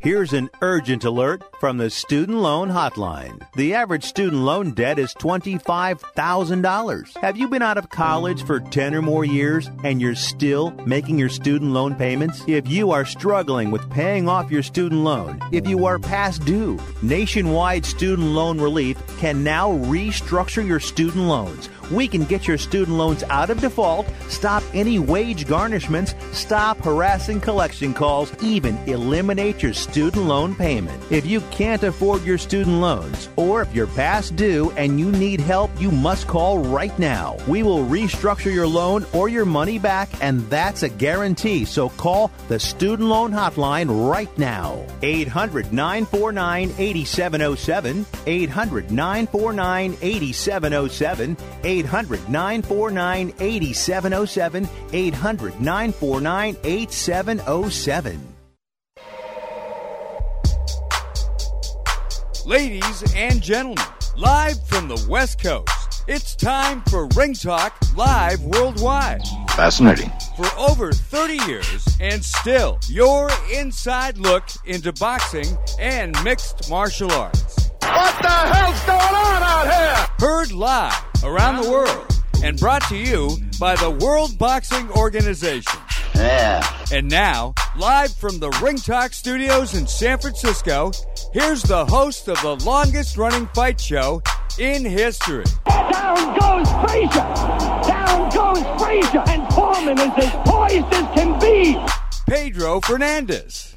Here's an urgent alert from the Student Loan Hotline. The average student loan debt is $25,000. Have you been out of college for 10 or more years and you're still making your student loan payments? If you are struggling with paying off your student loan, if you are past due, Nationwide Student Loan Relief can now restructure your student loans. We can get your student loans out of default, stop any wage garnishments, stop harassing collection calls, even eliminate your student loan payment. If you can't afford your student loans, or if you're past due and you need help, you must call right now. We will restructure your loan or your money back, and that's a guarantee. So call the Student Loan Hotline right now. 800-949-8707. 800-949-8707. 800-949-8707. 800-949-8707. Ladies and gentlemen, live from the West Coast, it's time for Ring Talk Live Worldwide. Fascinating. For over 30 years, and still, your inside look into boxing and mixed martial arts. What the hell's going on out here? Heard live around the world and brought to you by the World Boxing Organization. Yeah. And now, live from the Ring Talk studios in San Francisco, here's the host of the longest-running fight show in history. Down goes Frazier! Down goes Frazier! And Foreman is as poised as can be! Pedro Fernandez.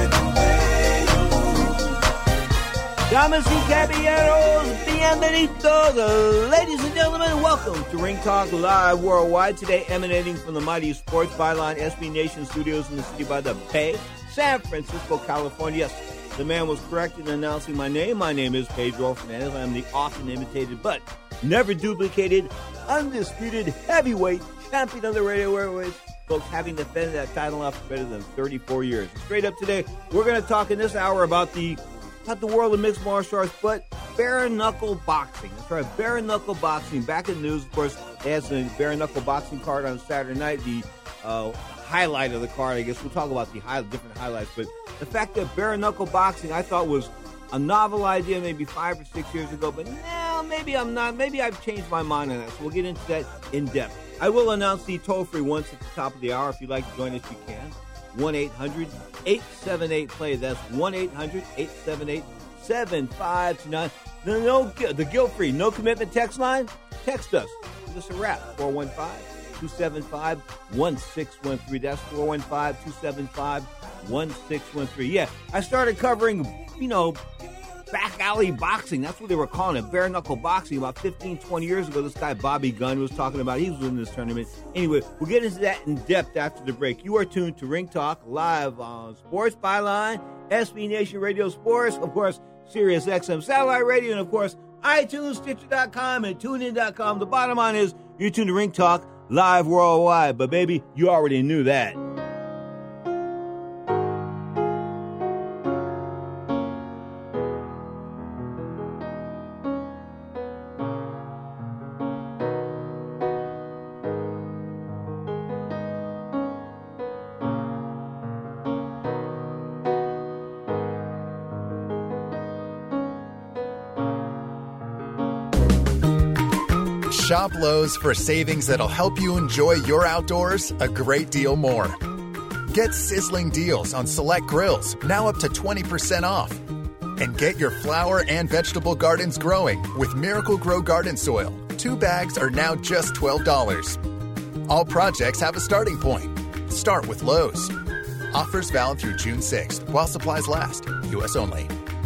Damas y caballeros, bienvenidos. Ladies and gentlemen, welcome to Ring Talk Live Worldwide. Today emanating from the mighty Sports Byline SB Nation studios in the city by the Bay, San Francisco, California. Yes, the man was correct in announcing my name. My name is Pedro Fernandez. I am the often imitated but never duplicated, undisputed heavyweight champion of the radio airways. Folks, having defended that title now for better than 34 years. Straight up today, we're going to talk in this hour about the world of mixed martial arts, but bare-knuckle boxing. That's right, bare-knuckle boxing. Back in the news, of course, they had some bare-knuckle boxing card on Saturday night. The highlight of the card, I guess we'll talk about the different highlights, but the fact that bare-knuckle boxing, I thought was a novel idea maybe 5 or 6 years ago, but now maybe I'm not. Maybe I've changed my mind on that, so we'll get into that in depth. I will announce the toll-free once at the top of the hour. If you'd like to join us, you can. 1-800-878-PLAY. That's 1-800-878-7529. The guilt-free, no commitment text line. Text us. Give us a rap. 415-275-1613. That's 415-275-1613. Yeah, I started covering, back alley boxing. That's what they were calling it, bare knuckle boxing. About 15, 20 years ago, this guy Bobby Gunn was talking about. He was in this tournament. Anyway, we'll get into that in depth after the break. You are tuned to Ring Talk live on Sports Byline, SB Nation Radio Sports, of course, Sirius XM Satellite Radio, and of course, iTunes, Stitcher.com, and TuneIn.com. The bottom line is you're tuned to Ring Talk live worldwide. But baby, you already knew that. Shop Lowe's for savings that'll help you enjoy your outdoors a great deal more. Get sizzling deals on select grills, now up to 20% off. And get your flower and vegetable gardens growing with Miracle Grow Garden Soil. 2 bags are now just $12. All projects have a starting point. Start with Lowe's. Offers valid through June 6th while supplies last. U.S. only.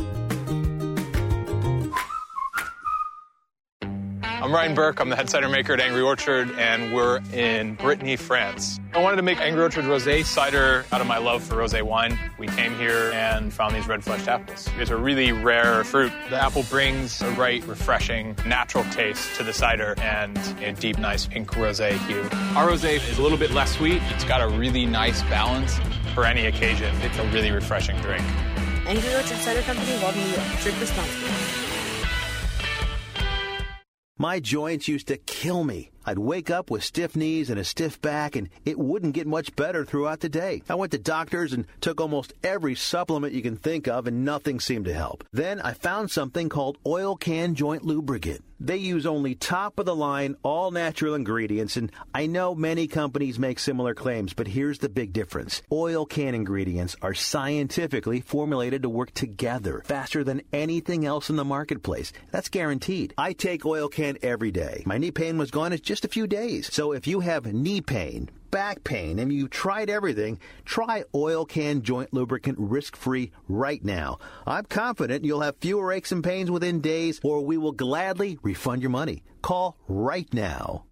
I'm Ryan Burke. I'm the head cider maker at Angry Orchard, and we're in Brittany, France. I wanted to make Angry Orchard Rosé cider out of my love for rosé wine. We came here and found these red-fleshed apples. It's a really rare fruit. The apple brings a right, refreshing, natural taste to the cider and a deep, nice pink rosé hue. Our rosé is a little bit less sweet. It's got a really nice balance for any occasion. It's a really refreshing drink. Angry Orchard Cider Company, Walden, New York. Drink responsibly. My joints used to kill me. I'd wake up with stiff knees and a stiff back, and it wouldn't get much better throughout the day. I went to doctors and took almost every supplement you can think of, and nothing seemed to help. Then I found something called Oil Can Joint Lubricant. They use only top-of-the-line, all-natural ingredients, and I know many companies make similar claims, but here's the big difference. Oil Can ingredients are scientifically formulated to work together faster than anything else in the marketplace. That's guaranteed. I take Oil Can every day. My knee pain was gone in just a few days. So if you have knee pain, back pain, and you tried everything, try Oil Can Joint Lubricant risk-free right now. I'm confident you'll have fewer aches and pains within days, or we will gladly refund your money. Call right now.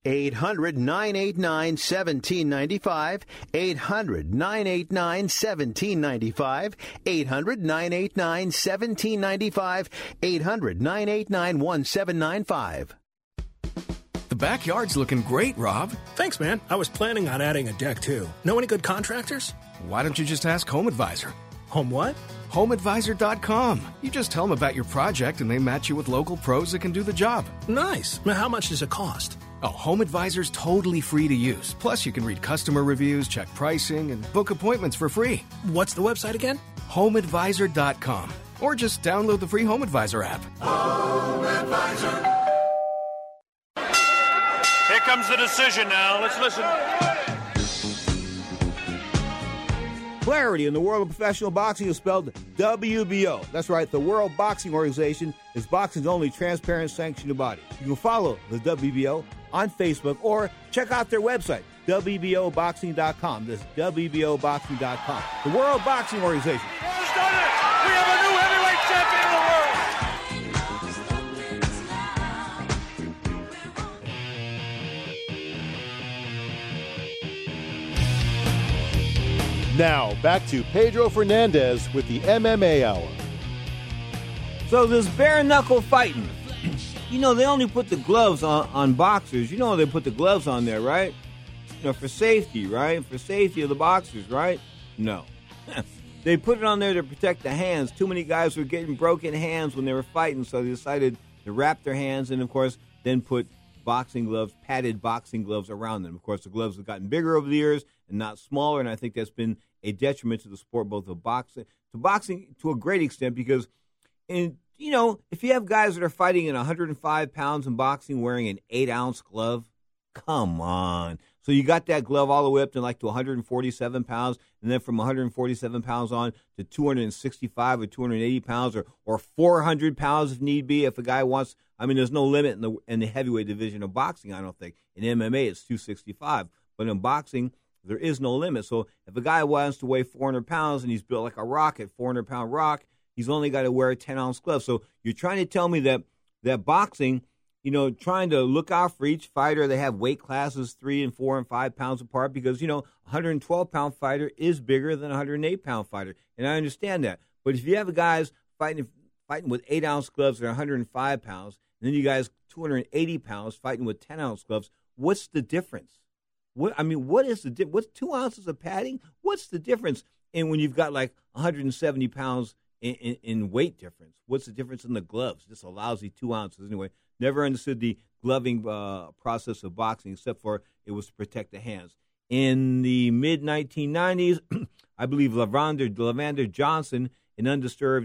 800-989-1795. 800-989-1795. 800-989-1795. 800-989-1795. The backyard's looking great, Rob. Thanks, man. I was planning on adding a deck, too. Know any good contractors? Why don't you just ask Home Advisor? Home what? HomeAdvisor.com. You just tell them about your project and they match you with local pros that can do the job. Nice. Now, how much does it cost? Oh, Home Advisor's totally free to use. Plus, you can read customer reviews, check pricing, and book appointments for free. What's the website again? HomeAdvisor.com. Or just download the free Home Advisor app. Home Advisor. Here comes the decision now. Let's listen. Clarity in the world of professional boxing is spelled WBO. That's right, the World Boxing Organization is boxing's only transparent sanctioned body. You can follow the WBO on Facebook or check out their website, WBOboxing.com. That's WBOboxing.com. The World Boxing Organization. Has done it! We have a new heavyweight champion of the world! Now, back to Pedro Fernandez with the MMA Hour. So this bare knuckle fighting, they only put the gloves on boxers. They put the gloves on there, right? For safety, right? For safety of the boxers, right? No. They put it on there to protect the hands. Too many guys were getting broken hands when they were fighting, so they decided to wrap their hands and, of course, then put boxing gloves, padded boxing gloves around them. Of course, the gloves have gotten bigger over the years and not smaller, and I think that's been a detriment to the sport, both of boxing to a great extent, because, if you have guys that are fighting in 105 pounds in boxing wearing an 8-ounce glove, come on. So you got that glove all the way up to 147 pounds, and then from 147 pounds on to 265 or 280 pounds or 400 pounds if need be. If a guy wants, there's no limit in the heavyweight division of boxing, I don't think. In MMA, it's 265. But in boxing, there is no limit. So if a guy wants to weigh 400 pounds and he's built like a rocket, 400-pound rock, he's only got to wear a 10-ounce glove. So you're trying to tell me that boxing, trying to look out for each fighter. They have weight classes 3 and 4 and 5 pounds apart because, 112-pound fighter is bigger than a 108-pound fighter. And I understand that. But if you have guys fighting with 8-ounce gloves that are 105 pounds, and then you guys 280 pounds fighting with 10-ounce gloves, what's the difference? What is the difference? What's 2 ounces of padding? What's the difference in when you've got 170 pounds in weight difference? What's the difference in the gloves? Just a lousy 2 ounces anyway. Never understood the gloving process of boxing, except for it was to protect the hands. In the mid-1990s, I believe Lavander Johnson, an undeserved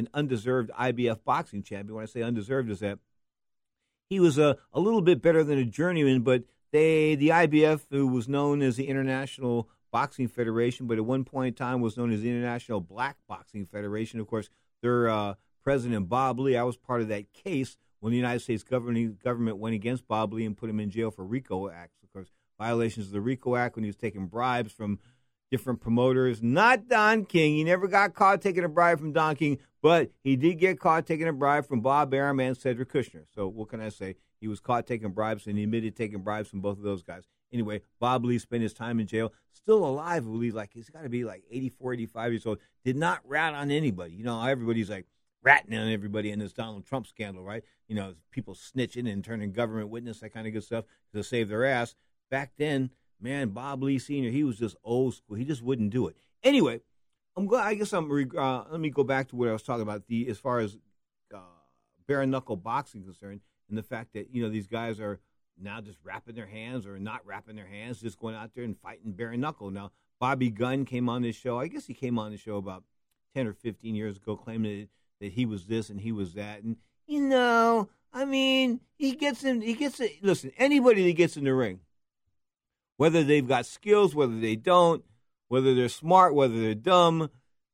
IBF boxing champion. When I say undeserved, is that he was a little bit better than a journeyman, but the IBF, who was known as the International Boxing Federation, but at one point in time was known as the International Black Boxing Federation. Of course, their president, Bob Lee, I was part of that case when the United States government went against Bob Lee and put him in jail for RICO acts. Of course, violations of the RICO Act when he was taking bribes from different promoters. Not Don King. He never got caught taking a bribe from Don King, but he did get caught taking a bribe from Bob Arum and Cedric Kushner. So what can I say? He was caught taking bribes, and he admitted taking bribes from both of those guys. Anyway, Bob Lee spent his time in jail, still alive, I believe. He's got to be 84, 85 years old. Did not rat on anybody. Everybody's ratting on everybody in this Donald Trump scandal, right? People snitching and turning government witness, that kind of good stuff to save their ass. Back then, man, Bob Lee Sr., he was just old school. He just wouldn't do it. Anyway, let me go back to what I was talking about, as far as bare knuckle boxing concerned, and the fact that these guys are now just wrapping their hands or not wrapping their hands, just going out there and fighting bare knuckle. Now, Bobby Gunn came on this show. I guess he came on the show about 10 or 15 years ago, claiming that he was this and he was that. And, I mean, listen, anybody that gets in the ring, whether they've got skills, whether they don't, whether they're smart, whether they're dumb,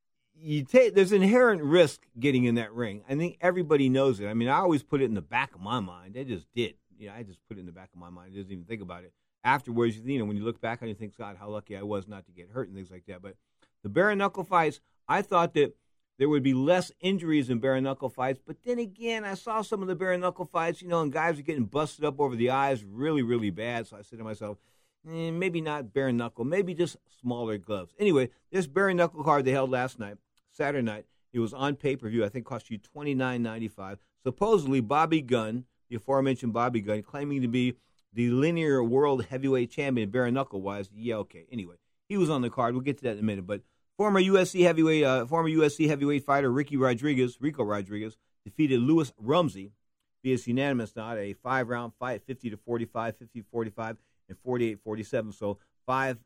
there's inherent risk getting in that ring. I think everybody knows it. I mean, I always put it in the back of my mind. I just did. I just put it in the back of my mind. I didn't even think about it. Afterwards, when you look back on it, you think, God, how lucky I was not to get hurt and things like that. But the bare knuckle fights, I thought that there would be less injuries in bare knuckle fights. But then again, I saw some of the bare knuckle fights, and guys are getting busted up over the eyes really, really bad. So I said to myself, maybe not bare knuckle, maybe just smaller gloves. Anyway, this bare knuckle card they held last night, Saturday night, it was on pay-per-view. I think cost you $29.95. Supposedly, Bobby Gunn, the aforementioned Bobby Gunn, claiming to be the linear world heavyweight champion bare knuckle-wise. Yeah, okay. Anyway, he was on the card. We'll get to that in a minute. But former UFC heavyweight fighter Rico Rodriguez defeated Louis Rumsey via unanimous knot, a 5-round fight, 50-45, 50-45, and 48-47. So 5-0,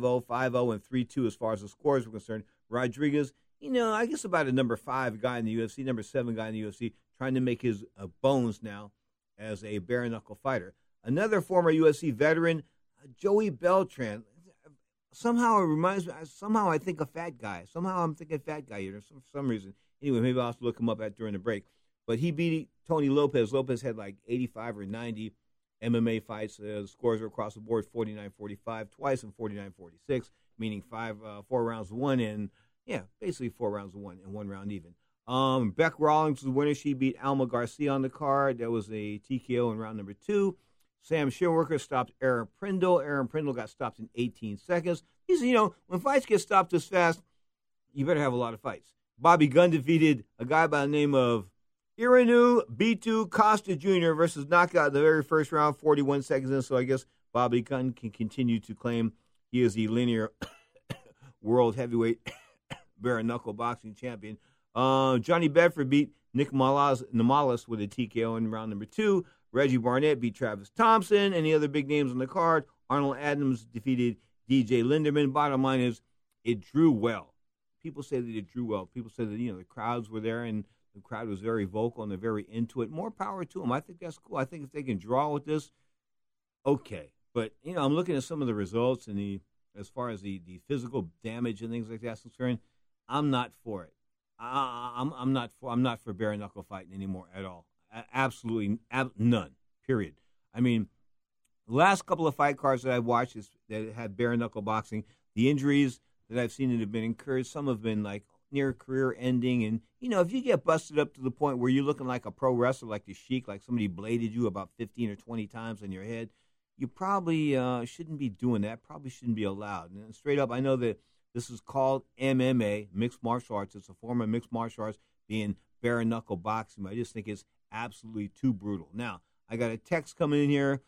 5-0, and 3-2 as far as the scores were concerned. Rodriguez, I guess about a number 5 guy in the UFC, number 7 guy in the UFC, trying to make his bones now as a bare knuckle fighter. Another former UFC veteran, Joey Beltran. Somehow it reminds me. Somehow I think a fat guy. Somehow I'm thinking fat guy here for some reason. Anyway, maybe I'll have to look him up during the break. But he beat Tony Lopez. Lopez had like 85 or 90 MMA fights. The scores were across the board: 49-45, twice, and 49-46, meaning 4 rounds won, and basically 4 rounds won and 1 round even. Beck Rawlings was the winner. She beat Alma Garcia on the card. That was a TKO in round number 2. Sam Shimworker stopped Aaron Prindle. Aaron Prindle got stopped in 18 seconds. When fights get stopped this fast, you better have a lot of fights. Bobby Gunn defeated a guy by the name of Irinu Bitu Costa Jr. versus knockout in the very first round, 41 seconds in. So I guess Bobby Gunn can continue to claim he is the linear world heavyweight bare knuckle boxing champion. Johnny Bedford beat Nick Namalas with a TKO in round number 2. Reggie Barnett beat Travis Thompson. Any other big names on the card? Arnold Adams defeated DJ Linderman. Bottom line is, it drew well. People say that it drew well. People say that, the crowds were there and the crowd was very vocal and they're very into it. More power to them. I think that's cool. I think if they can draw with this, okay. But, I'm looking at some of the results and as far as the physical damage and things like that's concerned, I'm not for it. I'm not for bare knuckle fighting anymore at all. Absolutely none. Period. I mean, the last couple of fight cards that I've watched that had bare knuckle boxing, the injuries that I've seen that have been incurred, some have been like near career ending. And if you get busted up to the point where you're looking like a pro wrestler, like the Sheik, like somebody bladed you about 15 or 20 times on your head, you probably shouldn't be doing that. Probably shouldn't be allowed. And straight up, I know that this is called MMA, mixed martial arts. It's a form of mixed martial arts being bare knuckle boxing. I just think it's absolutely too brutal. Now, I got a text coming in here.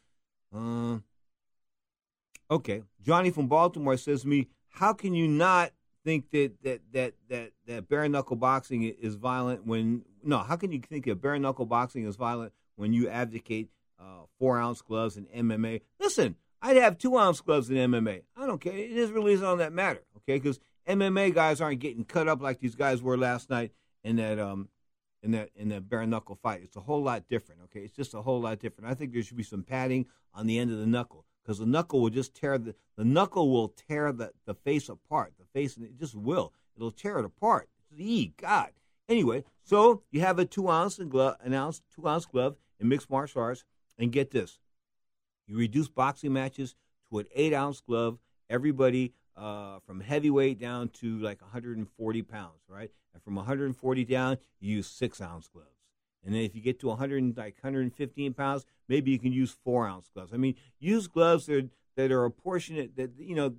Okay, Johnny from Baltimore says to me, "How can you not think that bare knuckle boxing is violent when? No, how can you think that bare knuckle boxing is violent when you advocate 4-ounce gloves in MMA? Listen, I'd have 2-ounce gloves in MMA. I don't care. It is really on that matter, okay? Because MMA guys aren't getting cut up like these guys were last night in that bare knuckle fight. It's a whole lot different, okay? It's just a whole lot different. I think there should be some padding on the end of the knuckle because the knuckle will just tear the face apart. The face, it just will. It'll tear it apart. God. Anyway, so you have a 2-ounce glove in mixed martial arts, and get this. You reduce boxing matches to an 8-ounce glove. Everybody from heavyweight down to like 140 pounds, right? And from 140 down, you use 6-ounce gloves. And then if you get to 115 pounds, maybe you can use 4-ounce gloves. I mean, use gloves that are apportionate, that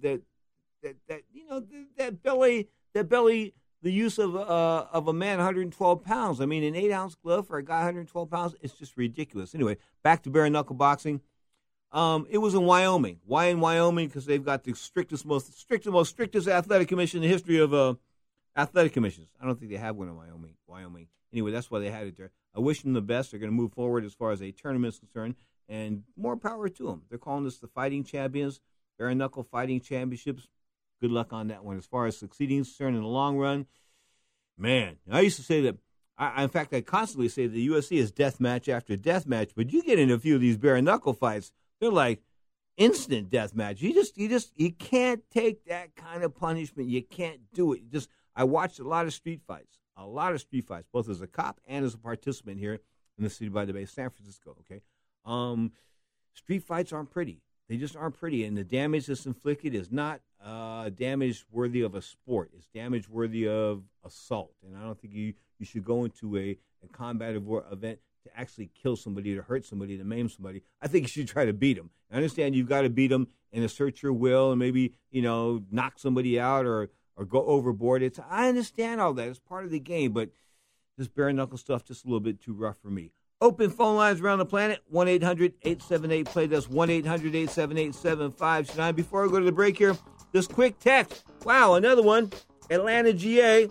belly the use of a man 112 pounds. I mean, an 8-ounce glove for a guy 112 pounds, it's just ridiculous. Anyway, back to bare knuckle boxing. It was in Wyoming. Why in Wyoming? Because they've got the strictest athletic commission in the history of athletic commissions. I don't think they have one in Wyoming. Anyway, that's why they had it there. I wish them the best. They're going to move forward as far as a tournament is concerned. And more power to them. They're calling this the Fighting Champions, Bare Knuckle Fighting Championships. Good luck on that one. As far as succeeding is concerned in the long run, man, I used to say that, in fact, I constantly say the UFC is death match after death match, but you get in a few of these bare knuckle fights, they're like instant death match. You can't take that kind of punishment. You can't do it. I watched a lot of street fights, both as a cop and as a participant here in the city by the bay, San Francisco, okay? Street fights aren't pretty. They just aren't pretty, and the damage that's inflicted is not damage worthy of a sport. It's damage worthy of assault, and I don't think you should go into a combative event to actually kill somebody, to hurt somebody, to maim somebody. I think you should try to beat them. I understand you've got to beat them and assert your will and maybe, knock somebody out or go overboard. I understand all that. It's part of the game, but this bare-knuckle stuff just a little bit too rough for me. Open phone lines around the planet, 1-800-878-PLAY. That's 1-800-878-7529. Before I go to the break here, this quick text. Wow, another one. Atlanta, GA.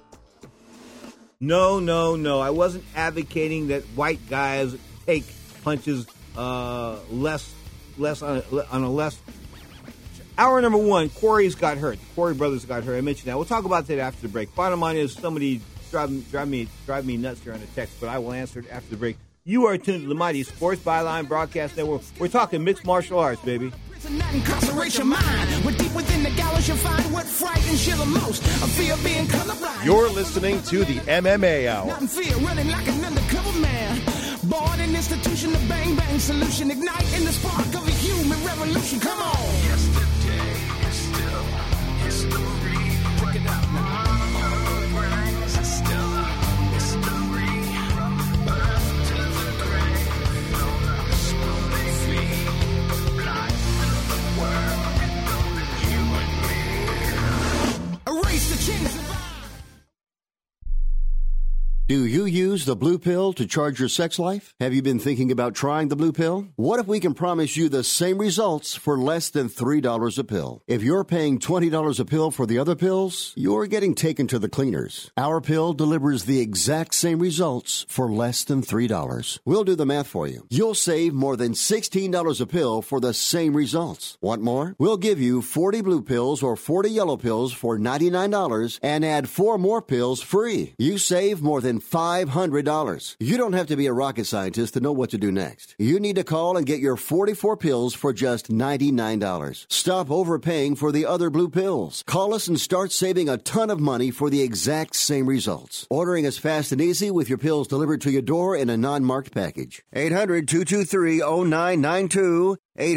No. I wasn't advocating that white guys take punches less on a less. Hour number one, Corey's got hurt. The Corey brothers got hurt. I mentioned that. We'll talk about that after the break. Bottom line is somebody drive me nuts here on the text, but I will answer it after the break. You are tuned to the Mighty Sports Byline Broadcast Network. We're talking mixed martial arts, baby. You're listening to the MMA Hour. Born an institution, the bang bang solution, igniting the spark of a human revolution. Come on. Yesterday is still history. Check it out now. Do you use the blue pill to charge your sex life? Have you been thinking about trying the blue pill? What if we can promise you the same results for less than $3 a pill? If you're paying $20 a pill for the other pills, you're getting taken to the cleaners. Our pill delivers the exact same results for less than $3. We'll do the math for you. You'll save more than $16 a pill for the same results. Want more? We'll give you 40 blue pills or 40 yellow pills for $99 and add 4 more pills free. You save more than $500. You don't have to be a rocket scientist to know what to do next. You need to call and get your 44 pills for just $99. Stop overpaying for the other blue pills. Call us and start saving a ton of money for the exact same results. Ordering is fast and easy with your pills delivered to your door in a non-marked package. 800-223-0992.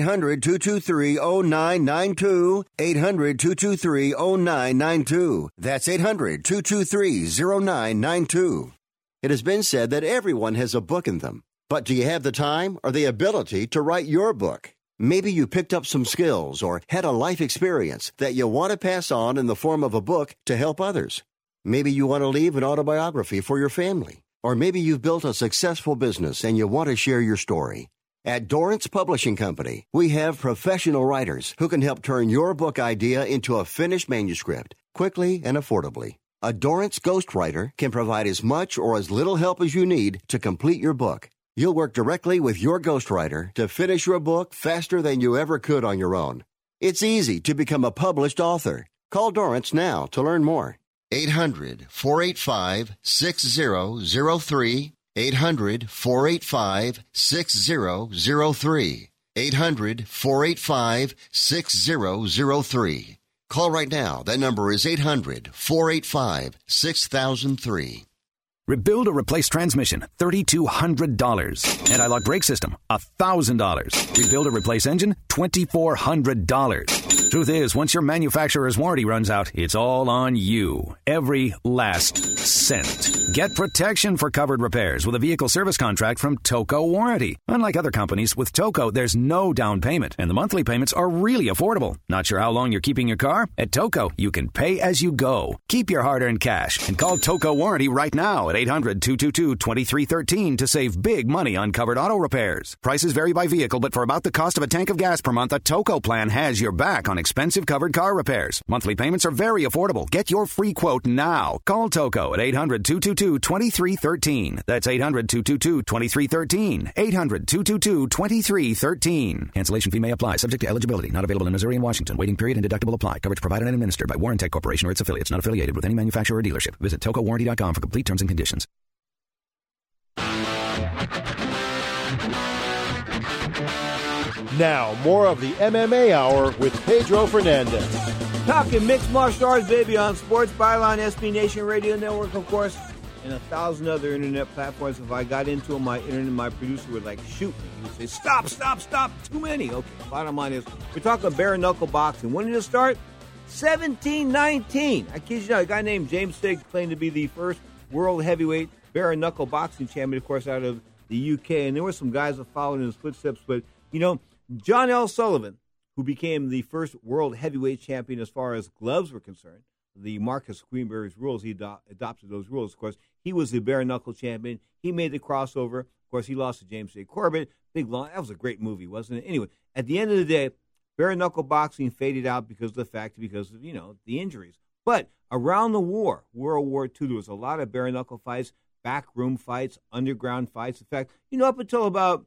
800-223-0992. 800-223-0992. That's 800-223-0992. It has been said that everyone has a book in them. But do you have the time or the ability to write your book? Maybe you picked up some skills or had a life experience that you want to pass on in the form of a book to help others. Maybe you want to leave an autobiography for your family. Or maybe you've built a successful business and you want to share your story. At Dorrance Publishing Company, we have professional writers who can help turn your book idea into a finished manuscript quickly and affordably. A Dorrance ghostwriter can provide as much or as little help as you need to complete your book. You'll work directly with your ghostwriter to finish your book faster than you ever could on your own. It's easy to become a published author. Call Dorrance now to learn more. 800-485-6003. 800-485-6003. 800-485-6003. Call right now. That number is 800-485-6003. Rebuild or replace transmission, $3,200. Anti-lock brake system, $1,000. Rebuild or replace engine, $2,400. Truth is, once your manufacturer's warranty runs out, it's all on you. Every last cent. Get protection for covered repairs with a vehicle service contract from Toco Warranty. Unlike other companies, with Toco, there's no down payment, and the monthly payments are really affordable. Not sure how long you're keeping your car? At Toco, you can pay as you go. Keep your hard-earned cash and call Toco Warranty right now at 800-222-2313 to save big money on covered auto repairs. Prices vary by vehicle, but for about the cost of a tank of gas per month, a Toco plan has your back on expensive covered car repairs. Monthly payments are very affordable. Get your free quote now. Call Toco at 800-222-2313. That's 800-222-2313. 800-222-2313. Cancellation fee may apply. Subject to eligibility. Not available in Missouri and Washington. Waiting period and deductible apply. Coverage provided and administered by Warrantech Corporation or its affiliates. Not affiliated with any manufacturer or dealership. Visit TocoWarranty.com for complete terms and conditions. Now, more of the MMA Hour with Pedro Fernandez. Talking mixed martial arts, baby, on Sports Byline, SB Nation Radio Network, of course, and 1,000 other internet platforms. If I got into them, my producer would, shoot me. He would say, stop, too many. Okay, bottom line is, we're talking bare-knuckle boxing. When did it start? 1719. I kid you not, a guy named James Stigg claimed to be the first world heavyweight bare-knuckle boxing champion, of course, out of the UK. And there were some guys that followed in his footsteps. But, John L. Sullivan, who became the first world heavyweight champion as far as gloves were concerned, the Marcus Greenberg's rules, he adopted those rules. Of course, he was the bare-knuckle champion. He made the crossover. Of course, he lost to James J. Corbett. That was a great movie, wasn't it? Anyway, at the end of the day, bare-knuckle boxing faded out because of the injuries. But around the war, World War II, there was a lot of bare-knuckle fights, backroom fights, underground fights. In fact, up until about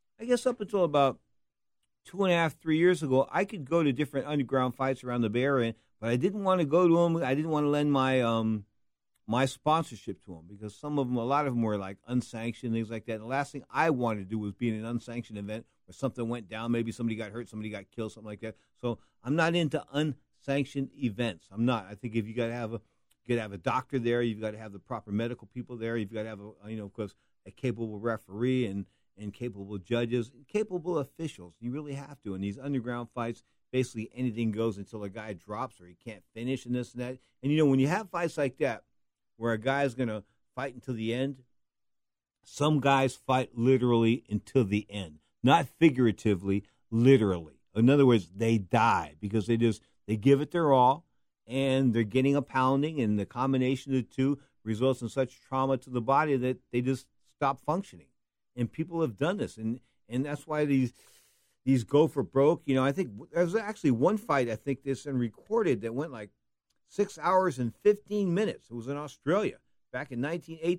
2.5, 3 years ago, I could go to different underground fights around the Bay Area, but I didn't want to go to them. I didn't want to lend my sponsorship to them because a lot of them were unsanctioned, things like that. And the last thing I wanted to do was be in an unsanctioned event where something went down, maybe somebody got hurt, somebody got killed, something like that. So I'm not into unsanctioned events. I'm not. I think if you got to have a doctor there, you've got to have the proper medical people there. You've got to have of course, a capable referee and capable judges, capable officials. You really have to. In these underground fights, basically anything goes until a guy drops or he can't finish and this and that. And, when you have fights like that where a guy's going to fight until the end, some guys fight literally until the end. Not figuratively, literally. In other words, they die because they give it their all and they're getting a pounding, and the combination of the two results in such trauma to the body that they just stop functioning. And people have done this, and that's why these go for broke. I think there was actually one fight, I think this and recorded, that went 6 hours and 15 minutes. It was in Australia back in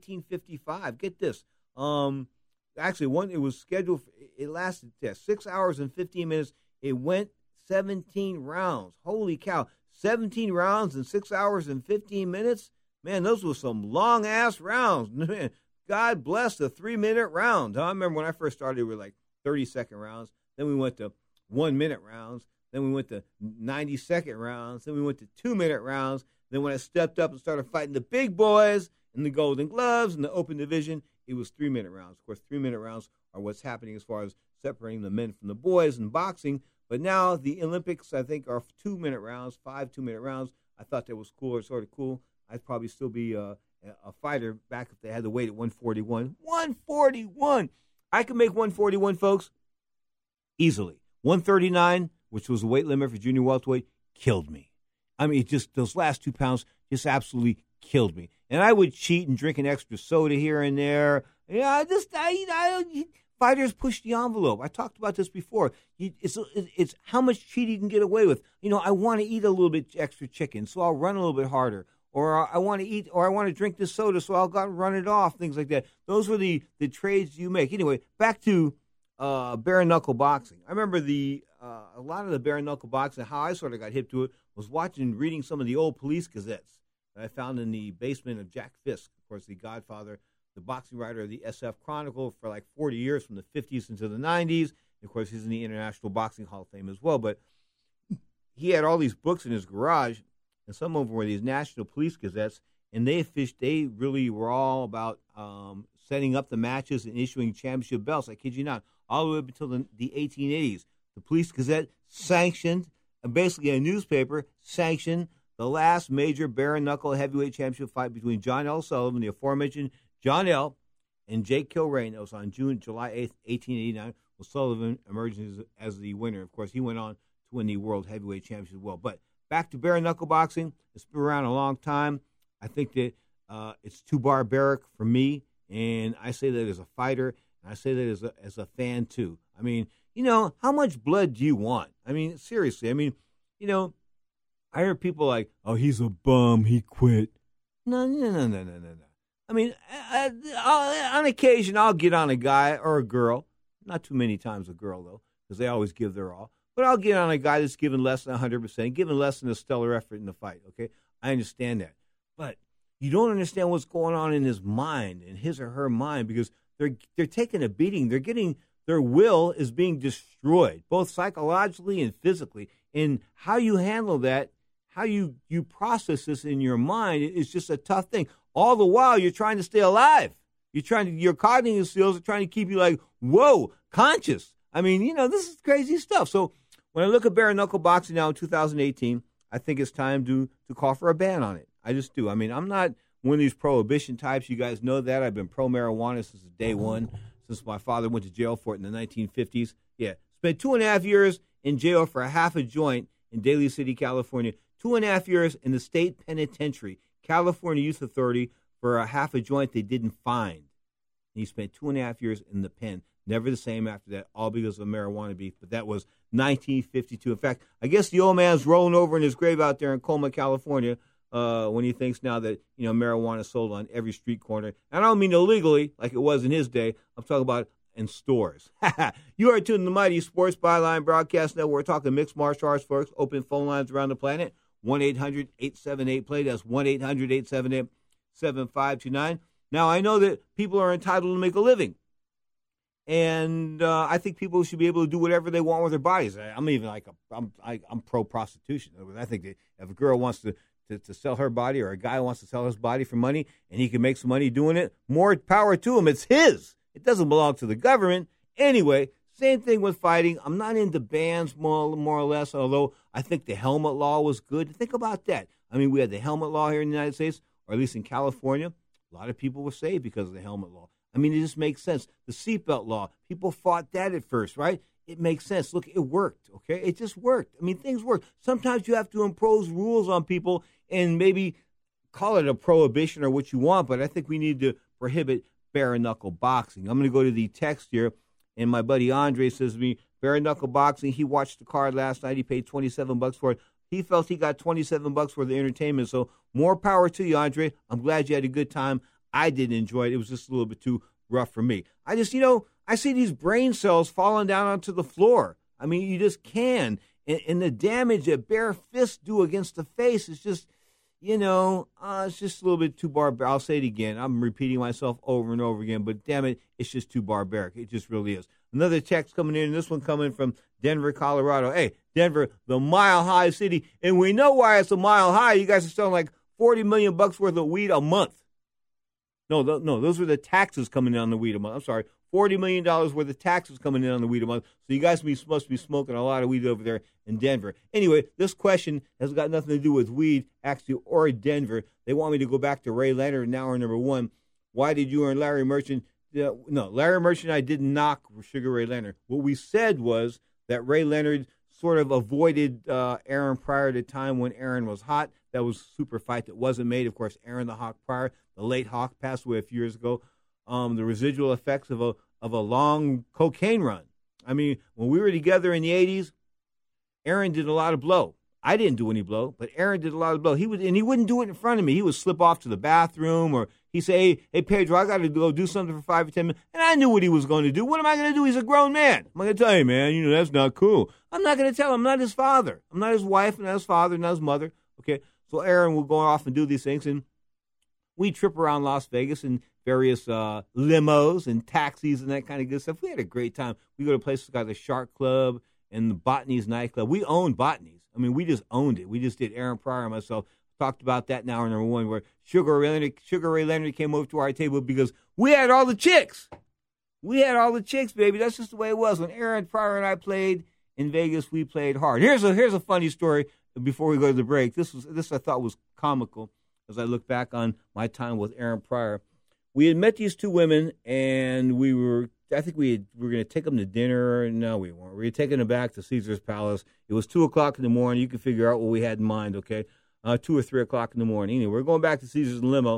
1855. Get this. Actually, it was scheduled, it lasted 6 hours and 15 minutes. It went 17 rounds. Holy cow. 17 rounds in 6 hours and 15 minutes? Man, those were some long-ass rounds. Man, God bless the 3-minute round. I remember when I first started, we were 30-second rounds. Then we went to 1-minute rounds. Then we went to 90-second rounds. Then we went to 2-minute rounds. Then when I stepped up and started fighting the big boys in the Golden Gloves and the Open Division, it was 3-minute rounds. Of course, 3-minute rounds are what's happening as far as separating the men from the boys in boxing. But now the Olympics, I think, are 2-minute rounds, 5 2-minute rounds. I thought that was cool or sort of cool. I'd probably still be a fighter back if they had the weight at 141. 141! I can make 141, folks, easily. 139, which was the weight limit for junior welterweight, killed me. I mean, just those last 2 pounds just absolutely killed me. And I would cheat and drink an extra soda here and there. Fighters push the envelope. I talked about this before. It's how much cheating you can get away with. I want to eat a little bit extra chicken, so I'll run a little bit harder. Or I want to eat, or I want to drink this soda, so I'll go out and run it off, things like that. Those were the trades you make. Anyway, back to bare-knuckle boxing. I remember a lot of the bare-knuckle boxing, how I sort of got hip to it, was reading some of the old police gazettes that I found in the basement of Jack Fisk, of course, the godfather, the boxing writer of the SF Chronicle for 40 years, from the 50s into the 90s. And of course, he's in the International Boxing Hall of Fame as well. But he had all these books in his garage, and some of them were these National Police Gazettes, and they really were all about setting up the matches and issuing championship belts. I kid you not, all the way up until the 1880s. The Police Gazette sanctioned, basically a newspaper, sanctioned the last major bare-knuckle heavyweight championship fight between John L. Sullivan, the aforementioned John L., and Jake Kilrain. That was on July 8th, 1889. Well, Sullivan emerged as the winner. Of course, he went on to win the World Heavyweight Championship as well. But back to bare-knuckle boxing. It's been around a long time. I think that It's too barbaric for me, and I say that as a fighter, and I say that as a fan too. I mean, how much blood do you want? I mean, seriously. I mean, I hear people like, "Oh, he's a bum. He quit." No. I mean, on occasion, I'll get on a guy or a girl. Not too many times a girl, though, because they always give their all. But I'll get on a guy that's giving less than 100%, giving less than a stellar effort in the fight, okay? I understand that. But you don't understand what's going on in his mind, in his or her mind, because they're taking a beating. They're getting their will is being destroyed, both psychologically and physically. And how you handle that, how you process this in your mind is just a tough thing. All the while, you're trying to stay alive. Your cognitive skills are trying to keep you like, whoa, conscious. I mean, this is crazy stuff. So when I look at bare knuckle boxing now in 2018, I think it's time to call for a ban on it. I just do. I mean, I'm not one of these prohibition types. You guys know that. I've been pro-marijuana since day one, since my father went to jail for it in the 1950s. Yeah, spent 2.5 years in jail for a half a joint in Daly City, California. 2.5 years in the state penitentiary, California Youth Authority, for a half a joint they didn't find. And he spent 2.5 years in the pen. Never the same after that, all because of marijuana beef. But that was 1952. In fact, I guess the old man's rolling over in his grave out there in Colma, California, when he thinks now that marijuana is sold on every street corner. And I don't mean illegally, like it was in his day. I'm talking about in stores. You are tuned to the Mighty Sports Byline Broadcast Network. We're talking mixed martial arts, folks. Open phone lines around the planet. 1-800-878-PLAY. That's 1-800-878-7529. Now, I know that people are entitled to make a living. And I think people should be able to do whatever they want with their bodies. I'm even I'm pro-prostitution. I think that if a girl wants to sell her body, or a guy wants to sell his body for money, and he can make some money doing it, more power to him. It's his. It doesn't belong to the government. Anyway, same thing with fighting. I'm not into bans more or less, although I think the helmet law was good. Think about that. I mean, we had the helmet law here in the United States, or at least in California. A lot of people were saved because of the helmet law. I mean, it just makes sense. The seatbelt law, people fought that at first, right? It makes sense. Look, it worked, okay? It just worked. I mean, things work. Sometimes you have to impose rules on people and maybe call it a prohibition or what you want, but I think we need to prohibit bare-knuckle boxing. I'm going to go to the text here, and my buddy Andre says to me, bare-knuckle boxing, he watched the card last night. He paid $27 for it. He felt he got $27 for the entertainment, so more power to you, Andre. I'm glad you had a good time. I didn't enjoy it. It was just a little bit too rough for me. I just, I see these brain cells falling down onto the floor. I mean, you just can. And the damage that bare fists do against the face is just, it's just a little bit too barbaric. I'll say it again. I'm repeating myself over and over again, but damn it, it's just too barbaric. It just really is. Another text coming in, this one coming from Denver, Colorado. Hey, Denver, the mile-high city. And we know why it's a mile high. You guys are selling like $40 million worth of weed a month. No, those were the taxes coming in on the weed a month. I'm sorry, $40 million worth of taxes coming in on the weed a month. So you guys must be smoking a lot of weed over there in Denver. Anyway, this question has got nothing to do with weed, actually, or Denver. They want me to go back to Ray Leonard in hour number one. Why did you and Larry Merchant? No, Larry Merchant and I didn't knock Sugar Ray Leonard. What we said was that Ray Leonard sort of avoided Aaron Pryor at a time when Aaron was hot. That was a super fight that wasn't made. Of course, Aaron the Hawk Pryor, the late Hawk, passed away a few years ago. The residual effects of a long cocaine run. I mean, when we were together in the 80s, Aaron did a lot of blow. I didn't do any blow, but Aaron did a lot of blow. He wouldn't do it in front of me. He would slip off to the bathroom, or he'd say, hey, Pedro, I got to go do something for 5 or 10 minutes. And I knew what he was going to do. What am I going to do? He's a grown man. I'm going to tell you, man, that's not cool. I'm not going to tell him. I'm not his father. I'm not his wife, I'm not his father, not his mother. Okay, so Aaron will go off and do these things, and we trip around Las Vegas in various limos and taxis and that kind of good stuff. We had a great time. We go to places like the Shark Club and the Botany's nightclub. We owned Botany's. I mean, we just owned it. We just did. Aaron Pryor and myself talked about that in hour number one, where Sugar Ray Leonard came over to our table because we had all the chicks. We had all the chicks, baby. That's just the way it was. When Aaron Pryor and I played in Vegas, we played hard. Here's a funny story before we go to the break. This I thought was comical as I look back on my time with Aaron Pryor. We had met these two women, and we were going to take them to dinner. No, we weren't. We were taking them back to Caesar's Palace. It was 2 o'clock in the morning. You can figure out what we had in mind, okay? 2 or 3 o'clock in the morning. Anyway, we're going back to Caesar's limo,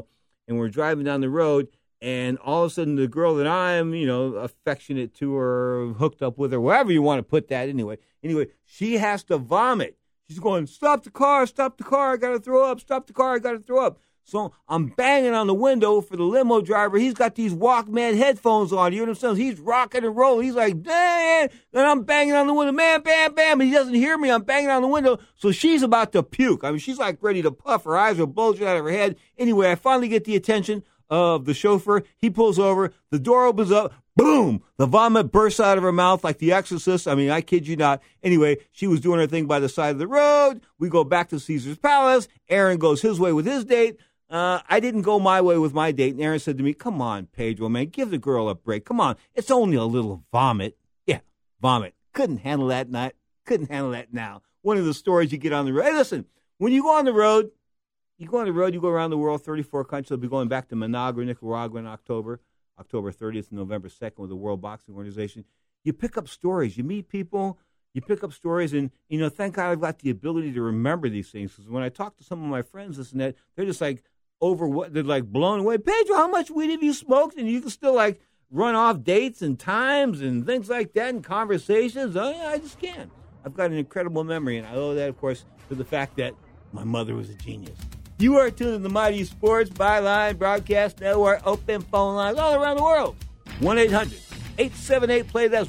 and we're driving down the road, and all of a sudden the girl that I'm, affectionate to or hooked up with or wherever you want to put that anyway, she has to vomit. She's going, stop the car, I got to throw up, stop the car, I got to throw up. So I'm banging on the window for the limo driver. He's got these Walkman headphones on. You know what I'm saying? He's rocking and rolling. He's like, dang. And I'm banging on the window. Man, bam, bam. And he doesn't hear me. I'm banging on the window. So she's about to puke. I mean, she's like ready to puff. Her eyes are bulging out of her head. Anyway, I finally get the attention of the chauffeur. He pulls over. The door opens up. Boom! The vomit bursts out of her mouth like The Exorcist. I mean, I kid you not. Anyway, she was doing her thing by the side of the road. We go back to Caesar's Palace. Aaron goes his way with his date. I didn't go my way with my date. And Aaron said to me, come on, Pedro, man, give the girl a break. Come on. It's only a little vomit. Yeah, vomit. Couldn't handle that night. Couldn't handle that now. One of the stories you get on the road. Hey, listen, when you go on the road, you go around the world, 34 countries. I'll be going back to Managua, Nicaragua in October 30th and November 2nd with the World Boxing Organization. You pick up stories. You meet people. You pick up stories, and, thank God I've got the ability to remember these things. Because when I talk to some of my friends, this and that, they're just like they're like blown away. Pedro, how much weed have you smoked? And you can still like run off dates and times and things like that and conversations. Oh, yeah, I just can. I've got an incredible memory, and I owe that, of course, to the fact that my mother was a genius. You are tuned to the Mighty Sports Byline Broadcast Network, open phone lines all around the world. 1-800-878-PLAY. That's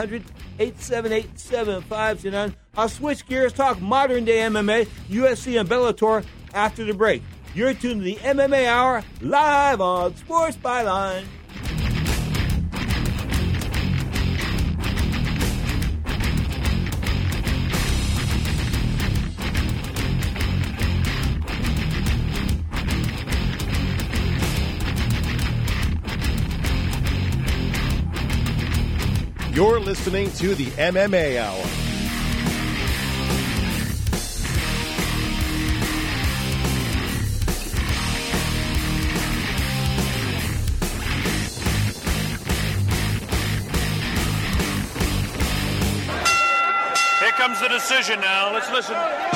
1-800-878-7529. I'll switch gears, talk modern-day MMA, UFC, and Bellator after the break. You're tuned to the MMA Hour, live on Sports Byline. You're listening to the MMA Hour. Here comes the decision now. Let's listen.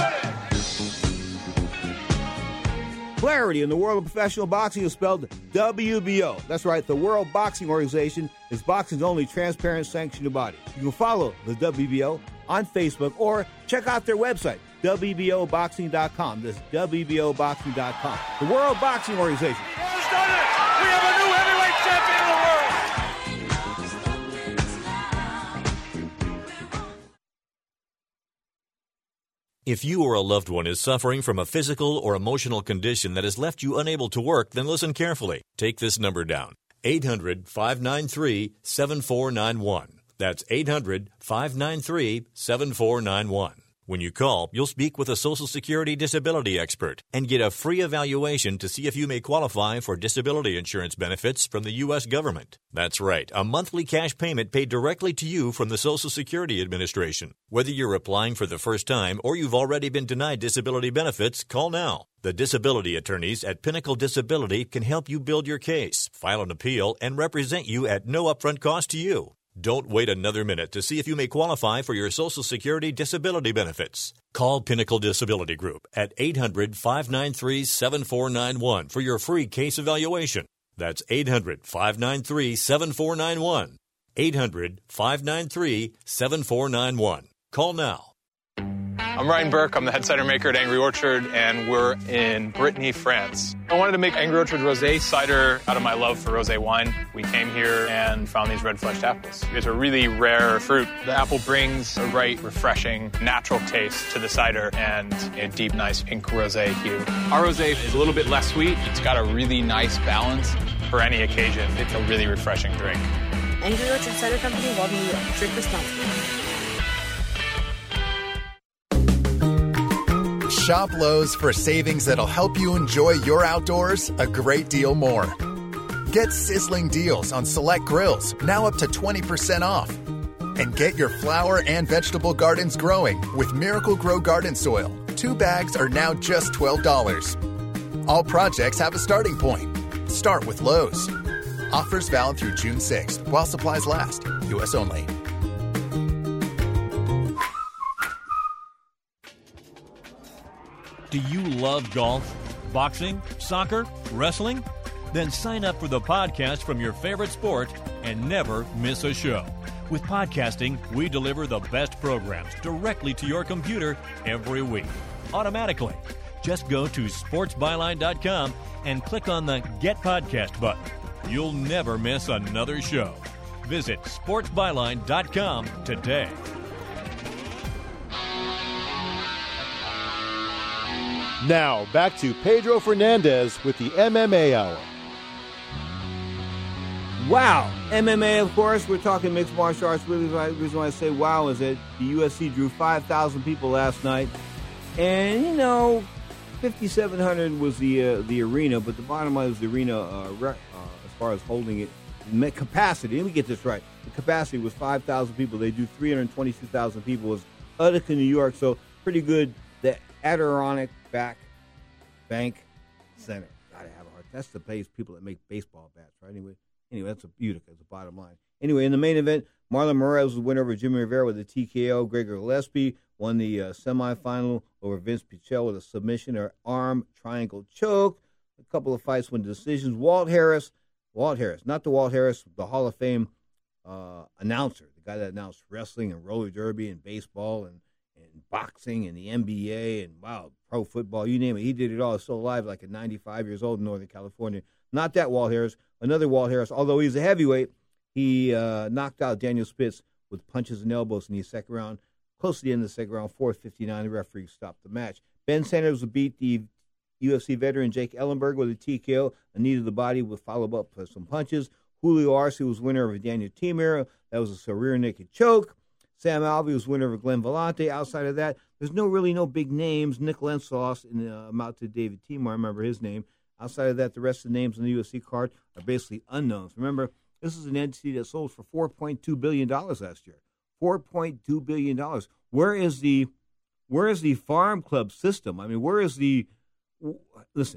Clarity in the world of professional boxing is spelled WBO. That's right, the World Boxing Organization is boxing's only transparent sanctioned body. You can follow the WBO on Facebook or check out their website, WBOboxing.com. That's WBOboxing.com. The World Boxing Organization. He has done it! We have a new heavyweight champion of the world! If you or a loved one is suffering from a physical or emotional condition that has left you unable to work, then listen carefully. Take this number down. 800-593-7491. That's 800-593-7491. When you call, you'll speak with a Social Security disability expert and get a free evaluation to see if you may qualify for disability insurance benefits from the U.S. government. That's right, a monthly cash payment paid directly to you from the Social Security Administration. Whether you're applying for the first time or you've already been denied disability benefits, call now. The disability attorneys at Pinnacle Disability can help you build your case, file an appeal, and represent you at no upfront cost to you. Don't wait another minute to see if you may qualify for your Social Security disability benefits. Call Pinnacle Disability Group at 800-593-7491 for your free case evaluation. That's 800-593-7491. 800-593-7491. Call now. I'm Ryan Burke. I'm the head cider maker at Angry Orchard, and we're in Brittany, France. I wanted to make Angry Orchard Rosé cider out of my love for rosé wine. We came here and found these red-fleshed apples. It's a really rare fruit. The apple brings a right, refreshing, natural taste to the cider and a deep, nice pink rosé hue. Our rosé is a little bit less sweet. It's got a really nice balance for any occasion. It's a really refreshing drink. Angry Orchard Cider Company, Walden, New York. Drink responsibly. Shop Lowe's for savings that'll help you enjoy your outdoors a great deal more. Get sizzling deals on select grills, now up to 20% off. And get your flower and vegetable gardens growing with Miracle Grow Garden Soil. 2 bags are now just $12. All projects have a starting point. Start with Lowe's. Offers valid through June 6th while supplies last. U.S. only. Do you love golf, boxing, soccer, wrestling? Then sign up for the podcast from your favorite sport and never miss a show. With podcasting, we deliver the best programs directly to your computer every week, automatically. Just go to sportsbyline.com and click on the Get Podcast button. You'll never miss another show. Visit sportsbyline.com today. Now, back to Pedro Fernandez with the MMA Hour. Wow. MMA, of course. We're talking mixed martial arts. Really, the reason why I say wow is that the UFC drew 5,000 people last night. And, 5,700 was the arena, but the bottom line was the arena, as far as holding it, capacity. Let me get this right. The capacity was 5,000 people. They do 322,000 people. It was Utica, New York, so pretty good. The Adirondack Bank Center. Gotta have a heart. That's the place people that make baseball bats, right? Anyway, that's a Utica. That's the bottom line. Anyway, in the main event, Marlon Moraes was the winner over Jimmy Rivera with a TKO. Gregor Gillespie won the semifinal over Vince Pichel with a submission or arm triangle choke. A couple of fights went to decisions. Walt Harris, not the Walt Harris, the Hall of Fame announcer, the guy that announced wrestling and roller derby and baseball and boxing and the NBA and, pro football, you name it. He did it all. Still alive, like at 95 years old in Northern California. Not that Walt Harris, another Walt Harris. Although he's a heavyweight, he knocked out Daniel Spitz with punches and elbows in the second round. Close to the end of the second round, 4:59, the referee stopped the match. Ben Sanders will beat the UFC veteran Jake Ellenberg with a TKO, a knee to the body with follow-up for some punches. Julio Arce was winner of Daniel Timur. That was a rear naked choke. Sam Alvey was winner of Glenn Vellante. Outside of that, there's no big names. Nick Lensos in the amount to David Timur, I remember his name. Outside of that, the rest of the names on the UFC card are basically unknowns. Remember, this is an entity that sold for $4.2 billion last year. $4.2 billion. Where is the farm club system? I mean, where is the – listen,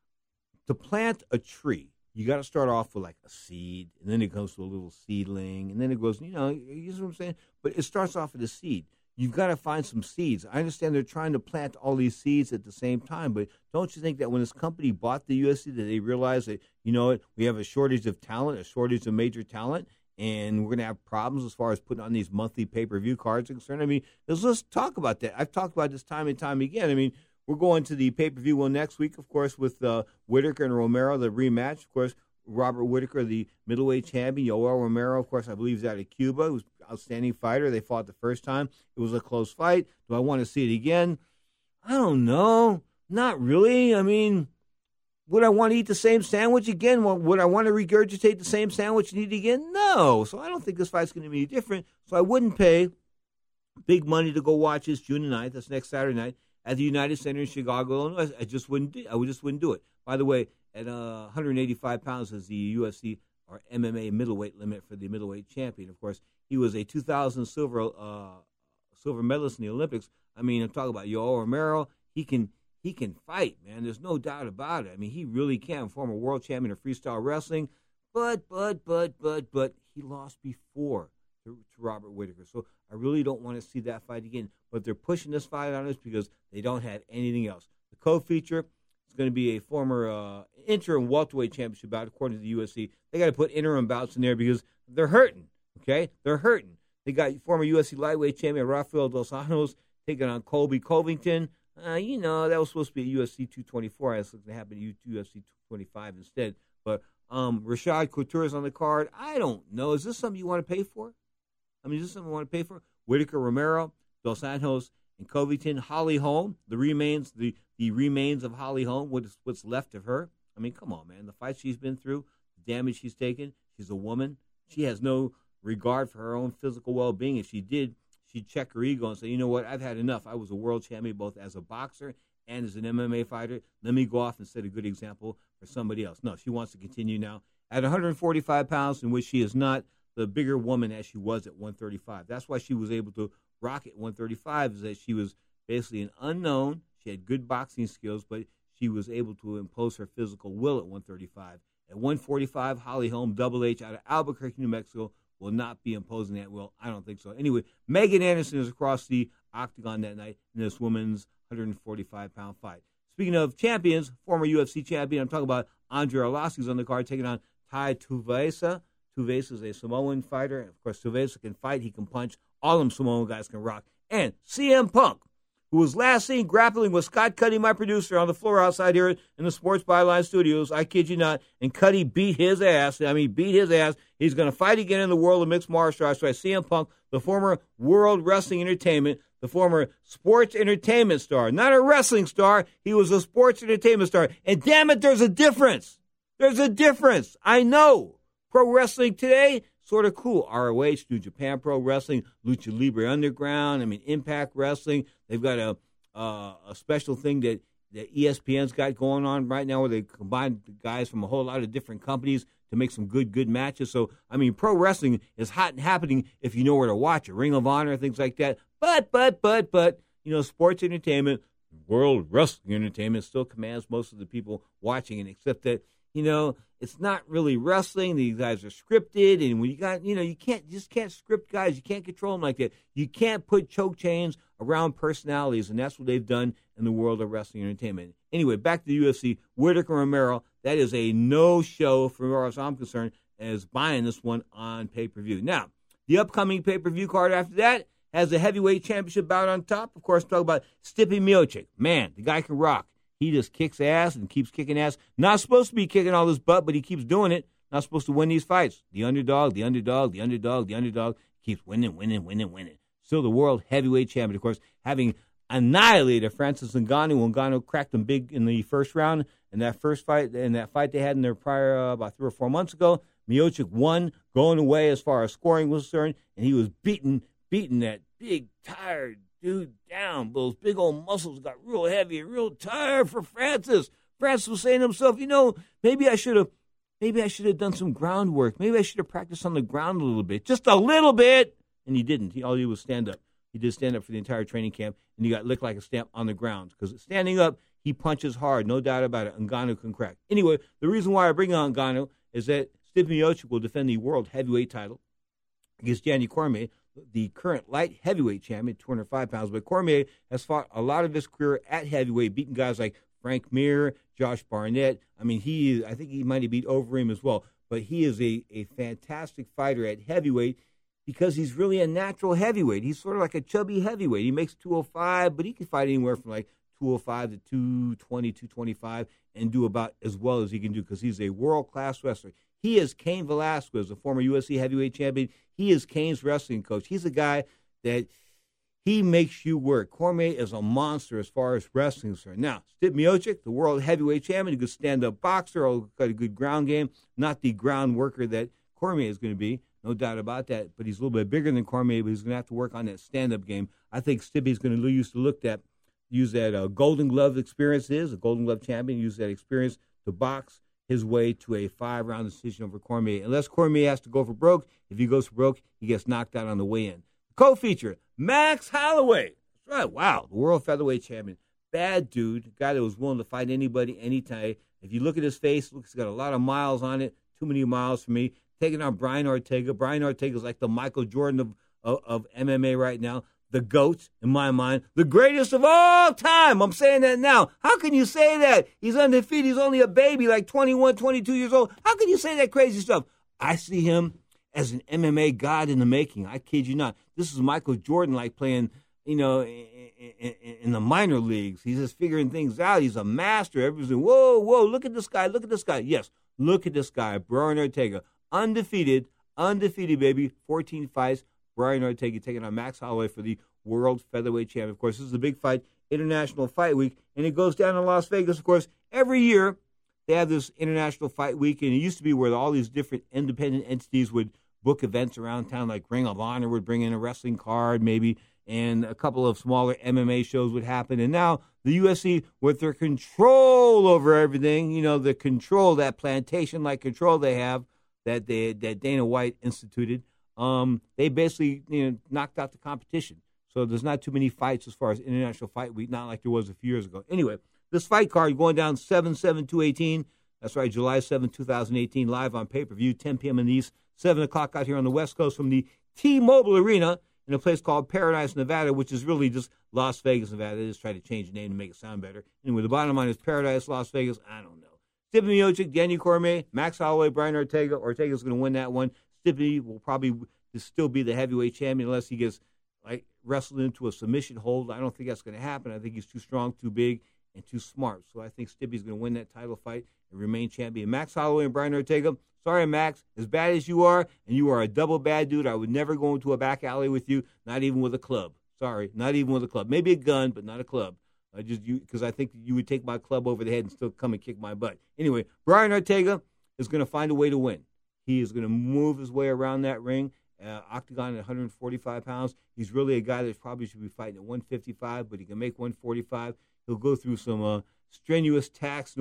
to plant a tree, you got to start off with like a seed, and then it goes to a little seedling, and then it goes, you know what I'm saying? But it starts off with a seed. You've got to find some seeds. I understand they're trying to plant all these seeds at the same time, but don't you think that when this company bought the UFC that they realized that, you know what, we have a shortage of talent, a shortage of major talent, and we're going to have problems as far as putting on these monthly pay-per-view cards are concerned? I mean, let's talk about that. I've talked about this time and time again. I mean, we're going to the pay-per-view one next week, of course, with Whitaker and Romero, the rematch. Of course, Robert Whitaker, the middleweight champion. Yoel Romero, of course, I believe is out of Cuba. He was an outstanding fighter. They fought the first time. It was a close fight. Do I want to see it again? I don't know. Not really. I mean, would I want to eat the same sandwich again? Would I want to regurgitate the same sandwich and eat it again? No. So I don't think this fight's going to be different. So I wouldn't pay big money to go watch this June 9th. That's next Saturday night at the United Center in Chicago, Illinois. I just wouldn't do it. By the way, at 185 pounds is the UFC or MMA middleweight limit for the middleweight champion. Of course, he was a 2000 silver medalist in the Olympics. I mean, I'm talking about Yoel Romero. He can fight, man. There's no doubt about it. I mean, he really can. Former world champion of freestyle wrestling, but he lost before to Robert Whitaker. So I really don't want to see that fight again. But they're pushing this fight on us because they don't have anything else. The co-feature is going to be a former interim welterweight championship bout, according to the UFC. They got to put interim bouts in there because they're hurting. Okay, they're hurting. They got former UFC lightweight champion Rafael Dos Anjos taking on Colby Covington. That was supposed to be a UFC 224. It's going to happen to UFC 225 instead. But Rashad Couture is on the card. I don't know. Is this something you want to pay for? I mean, is this something you want to pay for? Whitaker, Romero, Dos Anjos, and Covington. Holly Holm, the remains of Holly Holm, what's left of her. I mean, come on, man. The fight she's been through, the damage she's taken. She's a woman. She has no regard for her own physical well-being. If she did, she'd check her ego and say, you know what, I've had enough. I was a world champion both as a boxer and as an MMA fighter. Let me go off and set a good example for somebody else. No, she wants to continue now at 145 pounds, in which she is not the bigger woman as she was at 135. That's why she was able to rock at 135, is that she was basically an unknown. She had good boxing skills, but she was able to impose her physical will at 135. At 145, Holly Holm, Double H, out of Albuquerque, New Mexico, will not be imposing that will. I don't think so. Anyway, Megan Anderson is across the octagon that night in this women's 145-pound fight. Speaking of champions, former UFC champion, I'm talking about Andre Arlovski's on the card, taking on Tai Tuivasa. Tuivasa is a Samoan fighter. Of course, Tuivasa can fight. He can punch. All them Samoan guys can rock. And CM Punk, who was last seen grappling with Scott Cuddy, my producer, on the floor outside here in the Sports Byline Studios. I kid you not. And Cuddy beat his ass. Beat his ass. He's going to fight again in the world of mixed martial arts. So CM Punk, the former World Wrestling Entertainment, the former sports entertainment star. Not a wrestling star. He was a sports entertainment star. And damn it, there's a difference. There's a difference. I know. Pro wrestling today, sort of cool. ROH, New Japan Pro Wrestling, Lucha Libre Underground, Impact Wrestling. They've got a special thing that ESPN's got going on right now where they combine the guys from a whole lot of different companies to make some good matches. So, pro wrestling is hot and happening if you know where to watch it. Ring of Honor, things like that. But, sports entertainment, World Wrestling Entertainment still commands most of the people watching it, except that, it's not really wrestling. These guys are scripted, and when you can't script guys. You can't control them like that. You can't put choke chains around personalities, and that's what they've done in the world of wrestling entertainment. Anyway, back to the UFC. Whittaker Romero, that is a no-show for as far as I'm concerned, as buying this one on pay-per-view. Now, the upcoming pay-per-view card after that has the heavyweight championship bout on top. Of course, talk about Stipe Miocic. Man, the guy can rock. He just kicks ass and keeps kicking ass. Not supposed to be kicking all this butt, but he keeps doing it. Not supposed to win these fights. The underdog keeps winning. Still the world heavyweight champion, of course, having annihilated Francis Ngannou. Ngannou cracked him big in the first round. In that fight they had in their prior about 3 or 4 months ago, Miocic won, going away as far as scoring was concerned, and he was beating that big, tired dude down. Those big old muscles got real heavy and real tired for Francis. Francis was saying to himself, maybe I should have done some groundwork. Maybe I should have practiced on the ground a little bit. Just a little bit. And he didn't. All he did was stand up. He did stand up for the entire training camp, and he got licked like a stamp on the ground. Because standing up, he punches hard, no doubt about it. Ngannou can crack. Anyway, the reason why I bring on Ngannou is that Stipe Miocic will defend the world heavyweight title against Danny Cormier, the current light heavyweight champion, 205 pounds. But Cormier has fought a lot of his career at heavyweight, beating guys like Frank Mir, Josh Barnett. I think he might have beat Overeem as well. But he is a fantastic fighter at heavyweight because he's really a natural heavyweight. He's sort of like a chubby heavyweight. He makes 205, but he can fight anywhere from like 205 to 220, 225, and do about as well as he can do because he's a world-class wrestler. He is Cain Velasquez, a former UFC heavyweight champion. He is Cain's wrestling coach. He's a guy that he makes you work. Cormier is a monster as far as wrestling is concerned. Now, Stipe Miocic, the world heavyweight champion, a good stand-up boxer, got a good ground game, not the ground worker that Cormier is going to be, no doubt about that. But he's a little bit bigger than Cormier, but he's going to have to work on that stand-up game. I think Stipe is going to use that Golden Glove experience. A Golden Glove champion, use that experience to box his way to a 5-round decision over Cormier. Unless Cormier has to go for broke. If he goes for broke, he gets knocked out on the way in. Co-feature, Max Holloway. That's right. Wow, the world featherweight champion. Bad dude, guy that was willing to fight anybody, anytime. If you look at his face, he's got a lot of miles on it. Too many miles for me. Taking on Brian Ortega. Brian Ortega is like the Michael Jordan of MMA right now. The GOAT, in my mind, the greatest of all time. I'm saying that now. How can you say that? He's undefeated. He's only a baby, like 21, 22 years old. How can you say that crazy stuff? I see him as an MMA god in the making. I kid you not. This is Michael Jordan, like playing, in the minor leagues. He's just figuring things out. He's a master. Everybody's saying, whoa, look at this guy. Look at this guy. Yes, look at this guy, Brian Ortega. Undefeated, baby. 14 fights. Brian Ortega taking on Max Holloway for the World Featherweight Champion. Of course, this is a big fight, International Fight Week, and it goes down in Las Vegas. Of course, every year they have this International Fight Week, and it used to be where all these different independent entities would book events around town, like Ring of Honor would bring in a wrestling card maybe, and a couple of smaller MMA shows would happen. And now the UFC, with their control over everything, the control, that plantation-like control they have that Dana White instituted, they basically knocked out the competition. So there's not too many fights as far as International Fight Week, not like there was a few years ago. Anyway, this fight card going down 7/7/2018. That's right, July 7, 2018, live on pay-per-view, 10 p.m. in the East, 7 o'clock out here on the West Coast from the T-Mobile Arena in a place called Paradise, Nevada, which is really just Las Vegas, Nevada. They just try to change the name to make it sound better. Anyway, the bottom line is Paradise, Las Vegas. I don't know. Stipe Miocic, Daniel Cormier, Max Holloway, Brian Ortega. Ortega's going to win that one. Stipe will probably still be the heavyweight champion unless he gets wrestled into a submission hold. I don't think that's going to happen. I think he's too strong, too big, and too smart. So I think Stipe's going to win that title fight and remain champion. Max Holloway and Brian Ortega. Sorry, Max. As bad as you are, and you are a double bad dude, I would never go into a back alley with you, not even with a club. Sorry, not even with a club. Maybe a gun, but not a club. Because I think you would take my club over the head and still come and kick my butt. Anyway, Brian Ortega is going to find a way to win. He is going to move his way around that ring. Octagon at 145 pounds. He's really a guy that probably should be fighting at 155, but he can make 145. He'll go through some strenuous tasks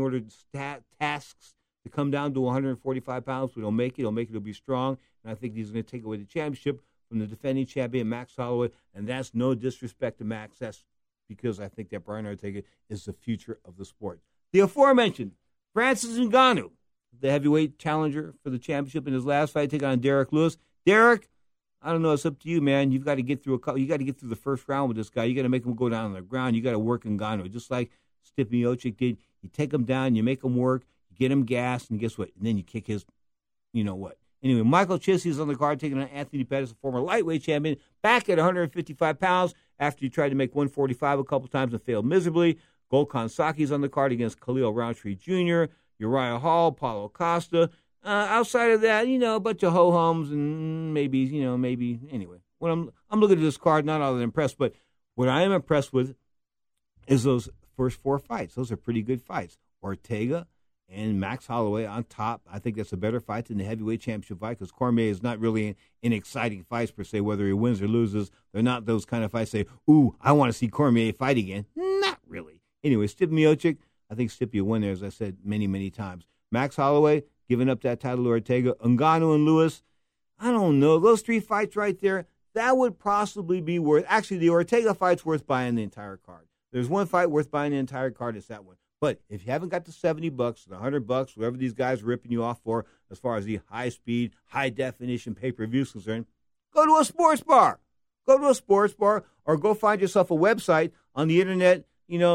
to come down to 145 pounds, but he'll make it. He'll be strong, and I think he's going to take away the championship from the defending champion, Max Holloway, and that's no disrespect to Max. That's because I think that Brian Ortega is the future of the sport. The aforementioned Francis Ngannou, the heavyweight challenger for the championship in his last fight, taking on Derek Lewis. Derek, I don't know. It's up to you, man. You've got to get through you got to get through the first round with this guy. You got to make him go down on the ground. You got to work Ngannou, just like Stipe Miocic did. You take him down, you make him work, you get him gassed, and guess what? And then you kick his, you know what? Anyway, Michael Chisley's on the card, taking on Anthony Pettis, a former lightweight champion, back at 155 pounds after he tried to make 145 a couple times and failed miserably. Golkan Saki's on the card against Khalil Roundtree Jr., Uriah Hall, Paulo Costa. Outside of that, a bunch of ho-hums and maybe. Anyway, when I'm looking at this card, not all that impressed, but what I am impressed with is those first four fights. Those are pretty good fights. Ortega and Max Holloway on top. I think that's a better fight than the heavyweight championship fight because Cormier is not really in exciting fights per se, whether he wins or loses. They're not those kind of fights say, ooh, I want to see Cormier fight again. Not really. Anyway, Stipe Miocic, I think Stipe will win there, as I said many, many times. Max Holloway, giving up that title to Ortega. Ngannou and Lewis, I don't know. Those three fights right there, that would possibly be worth. Actually, the Ortega fight's worth buying the entire card. There's one fight worth buying the entire card. It's that one. But if you haven't got the $70, the $100, whatever these guys are ripping you off for, as far as the high-speed, high-definition pay-per-view is concerned, go to a sports bar. Go to a sports bar or go find yourself a website on the internet,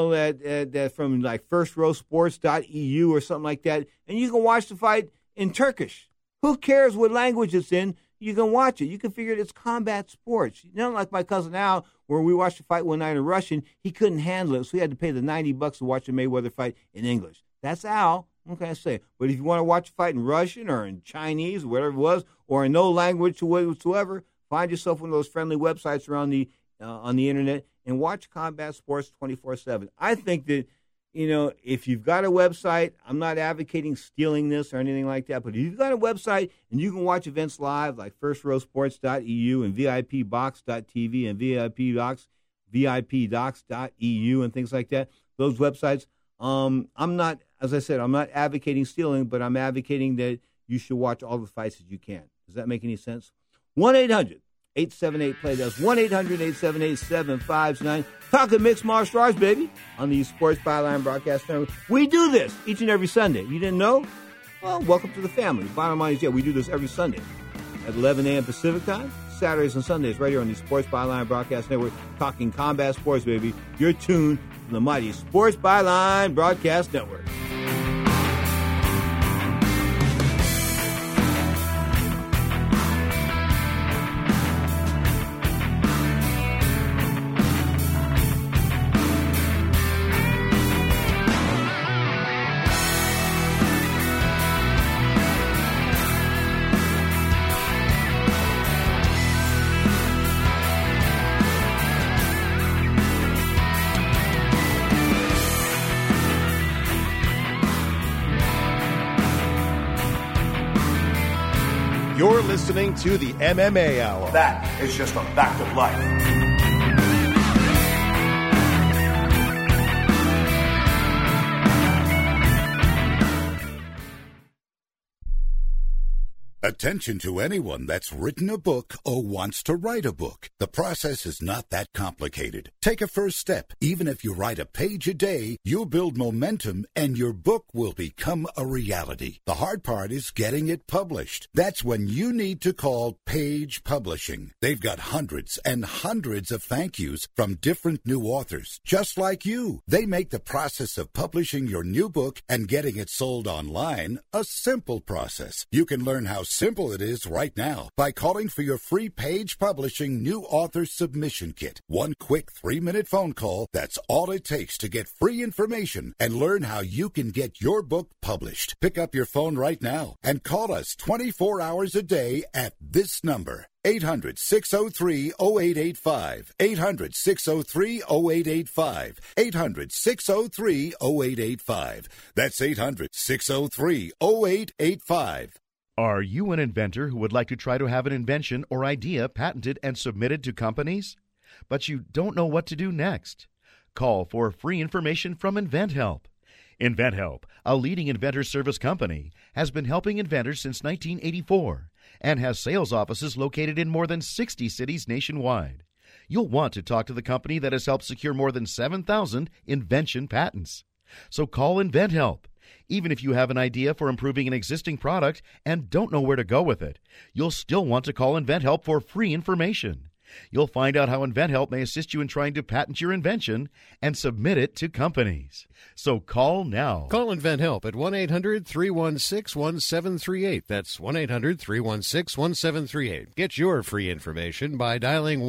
that from like firstrowsports.eu or something like that, and you can watch the fight in Turkish. Who cares what language it's in? You can watch it. You can figure it's combat sports. Not like my cousin Al, where we watched the fight one night in Russian. He couldn't handle it, so he had to pay the $90 to watch the Mayweather fight in English. That's Al. What can I say? But if you want to watch a fight in Russian or in Chinese, or whatever it was, or in no language whatsoever, find yourself one of those friendly websites around on the internet and watch combat sports 24/7. I think that, if you've got a website, I'm not advocating stealing this or anything like that, but if you've got a website and you can watch events live like firstrowsports.eu and VIPbox.tv and VIPdocs.eu and things like that, those websites, I'm not advocating stealing, but I'm advocating that you should watch all the fights that you can. Does that make any sense? 1-800-878-PLAY. That's 1-800-878-7529. Talking mixed martial arts, baby, on the Sports Byline Broadcast Network. We do this each and every Sunday. You didn't know? Well, welcome to the family. Bottom line is, we do this every Sunday at 11 a.m. Pacific time, Saturdays and Sundays, right here on the Sports Byline Broadcast Network, talking combat sports, baby. You're tuned to the mighty Sports Byline Broadcast Network. You're listening to the MMA Hour. That is just a fact of life. Attention to anyone that's written a book or wants to write a book. The process is not that complicated. Take a first step. Even if you write a page a day, you'll build momentum and your book will become a reality. The hard part is getting it published. That's when you need to call Page Publishing. They've got hundreds and hundreds of thank yous from different new authors, just like you. They make the process of publishing your new book and getting it sold online a simple process. You can learn how simple it is right now by calling for your free Page Publishing New Author Submission Kit. One quick 3-minute phone call, that's all it takes to get free information and learn how you can get your book published. Pick up your phone right now and call us 24 hours a day at this number. 800-603-0885. 800-603-0885. 800-603-0885. That's 800-603-0885. Are you an inventor who would like to try to have an invention or idea patented and submitted to companies? But you don't know what to do next? Call for free information from InventHelp. InventHelp, a leading inventor service company, has been helping inventors since 1984 and has sales offices located in more than 60 cities nationwide. You'll want to talk to the company that has helped secure more than 7,000 invention patents. So call InventHelp. Even if you have an idea for improving an existing product and don't know where to go with it, you'll still want to call InventHelp for free information. You'll find out how InventHelp may assist you in trying to patent your invention and submit it to companies. So call now. Call InventHelp at 1-800-316-1738. That's 1-800-316-1738. Get your free information by dialing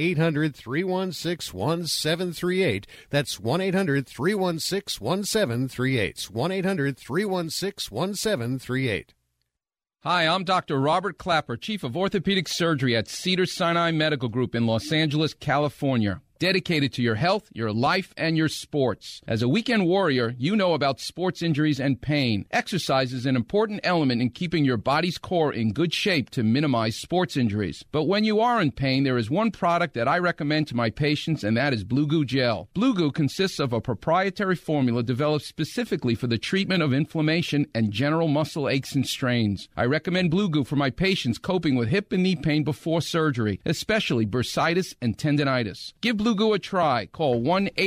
1-800-316-1738. That's 1-800-316-1738. 1-800-316-1738. Hi, I'm Dr. Robert Clapper, Chief of Orthopedic Surgery at Cedars-Sinai Medical Group in Los Angeles, California. Dedicated to your health, your life, and your sports. As a weekend warrior, you know about sports injuries and pain. Exercise is an important element in keeping your body's core in good shape to minimize sports injuries. But when you are in pain, there is one product that I recommend to my patients, and that is Blue Goo Gel. Blue Goo consists of a proprietary formula developed specifically for the treatment of inflammation and general muscle aches and strains. I recommend Blue Goo for my patients coping with hip and knee pain before surgery, especially bursitis and tendinitis. Give Blue Goo a try. Call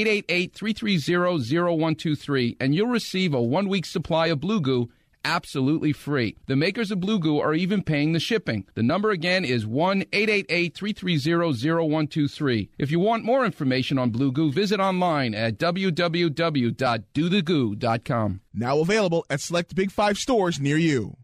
1-888-330-0123 and you'll receive a 1-week supply of Blue Goo absolutely free. The makers of Blue Goo are even paying the shipping. The number again is 1-888-330-0123. If you want more information on Blue Goo, visit online at www.dothegoo.com. Now available at select Big 5 stores near you.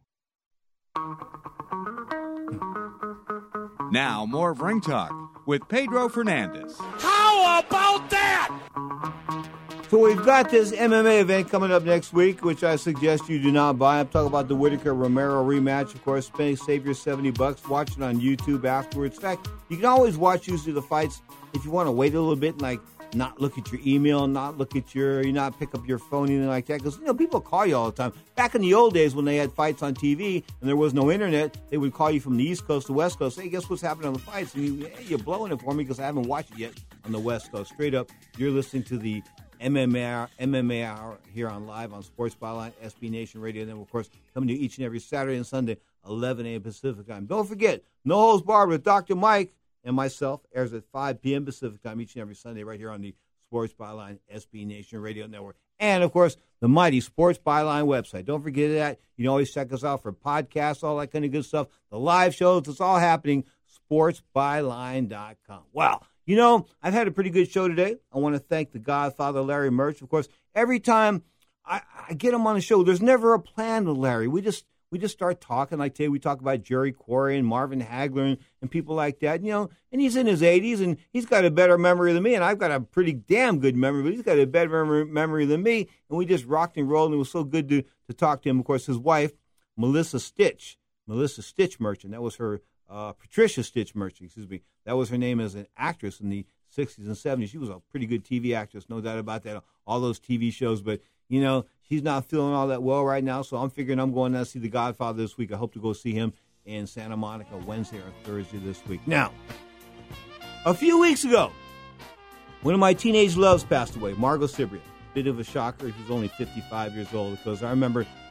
Now more of Ring Talk with Pedro Fernandez. How about that? So we've got this MMA event coming up next week, which I suggest you do not buy. I'm talking about the Whittaker-Romero rematch. Of course, save your $70. Watch it on YouTube afterwards. In fact, you can always watch usually the fights if you want to wait a little bit and like not look at your email, not look at not pick up your phone, anything like that. Because, people call you all the time. Back in the old days when they had fights on TV and there was no internet, they would call you from the East Coast to West Coast. Hey, guess what's happening on the fights? And you're blowing it for me because I haven't watched it yet on the West Coast. Straight up, you're listening to the MMA Hour here on Live on Sports Byline, SB Nation Radio. And then, of course, coming to you each and every Saturday and Sunday, 11 a.m. Pacific time. Don't forget, No Holds Barred with Dr. Mike and myself airs at 5 p.m. Pacific time each and every Sunday right here on the Sports Byline, SB Nation Radio Network. And, of course, the mighty Sports Byline website. Don't forget that. You can always check us out for podcasts, all that kind of good stuff. The live shows, it's all happening, sportsbyline.com. Wow. I've had a pretty good show today. I want to thank the Godfather, Larry Murch. Of course, every time I get him on the show, there's never a plan with Larry. We just start talking. Like today, we talk about Jerry Quarry and Marvin Hagler and people like that. And he's in his 80s, and he's got a better memory than me, and I've got a pretty damn good memory, but he's got a better memory than me. And we just rocked and rolled, and it was so good to talk to him. Of course, his wife, Melissa Stitch Merchant, that was her. Patricia Stitch Merchant, that was her name as an actress in the 60s and 70s. She was a pretty good TV actress, no doubt about that, all those TV shows. But, she's not feeling all that well right now, so I'm figuring I'm going to see The Godfather this week. I hope to go see him in Santa Monica Wednesday or Thursday this week. Now, a few weeks ago, one of my teenage loves passed away, Margot Cibrian. Bit of a shocker. She's only 55 years old, because I remember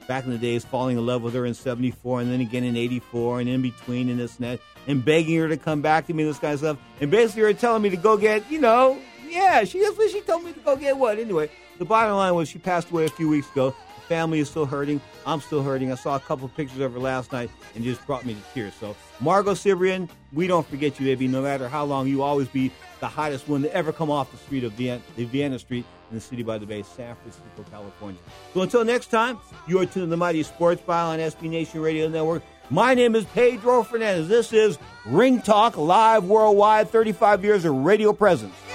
back in the days, falling in love with her in 74 and then again in 84 and in between and this and that, and begging her to come back to me, this kind of stuff. And basically her telling me to go get, she told me to go get what? Anyway, the bottom line was she passed away a few weeks ago. The family is still hurting. I'm still hurting. I saw a couple of pictures of her last night and just brought me to tears. So, Margot Cibrian, we don't forget you, baby. No matter how long, you always be the hottest one to ever come off the street of Vienna Street in the city by the bay, San Francisco, California. So until next time, you are tuned to the Mighty Sports File on SB Nation Radio Network. My name is Pedro Fernandez. This is Ring Talk Live Worldwide, 35 years of radio presence.